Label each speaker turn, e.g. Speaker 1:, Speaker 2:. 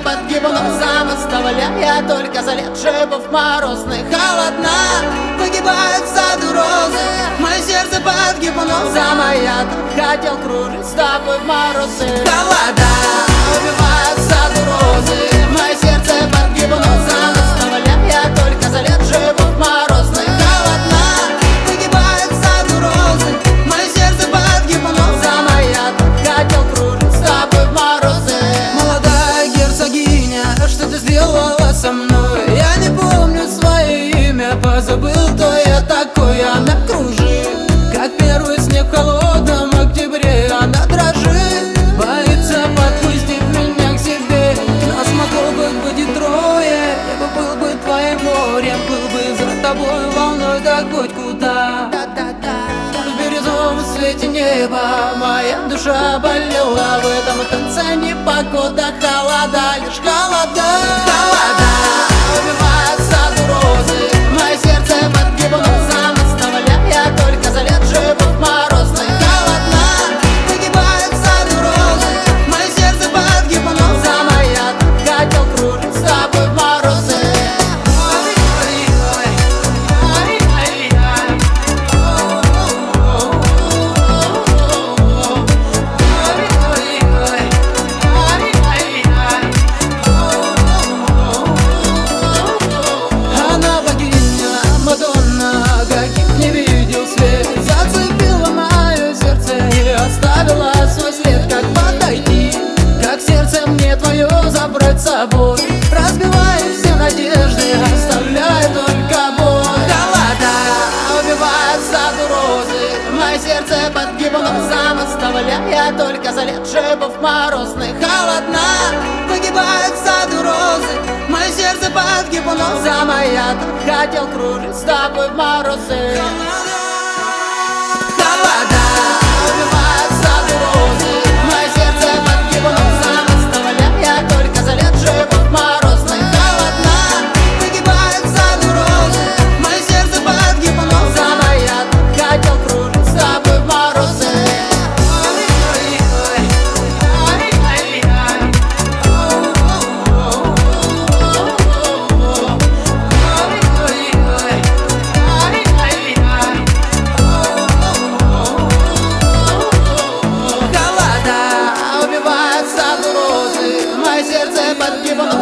Speaker 1: под гибаном зам, оставляя только след шипов морозных. Холодна, погибают в саду розы, мое сердце под гибаном зама. Я так хотел кружить с тобой в морозы. Холода убивают в саду розы, мое сердце под гибаном зама, оставляя только след шипов морозных. Холодна, погибают в саду розы, мое сердце под гибаном зама. Я так хотел кружить с тобой в морозы. Молодая герцогиня, что ты сделала со мной? Я не помню свое имя, позабыл, кто я такой. Она кружит, как первый снег в холодном октябре. Она дрожит, боится подпустить меня к себе. Нас могло бы быть и трое, я бы был бы твоим морем, был бы за тобой волной, так хоть куда. В бирюзовом свете неба моя душа болела. В этом танце непогода, холода, лишь холода. Холода убивают в саду розы, мое сердце под гибаном зам, оставляя только след шипов морозных. Холодна, погибают в саду розы, мое сердце под гибаном зама. Я так хотел кружить с тобой в морозы. Она богиня, Мадонна, каких не видел свет. Зацепила мое сердце и оставила свой след. Как подойти, как сердце мне твое забрать с собой? Разбиваю все надежды, оставляю только боль. Холода убивает в саду розы, мое сердце под гибаном зам, оставляя только след шипов морозных. Холодна, погибает в саду розы, мое сердце под гибаном зама. Я так хотел кружить с тобой в морозы. Холода убивает в саду розы, мое сердце под гибаном зам, оставляя только след шипов морозных. Холодна, погибает в саду розы, мое сердце под гибаном зама. Я так хотел кружить с тобой в морозы. Холода убивают в саду розы, мое сердце под гибаном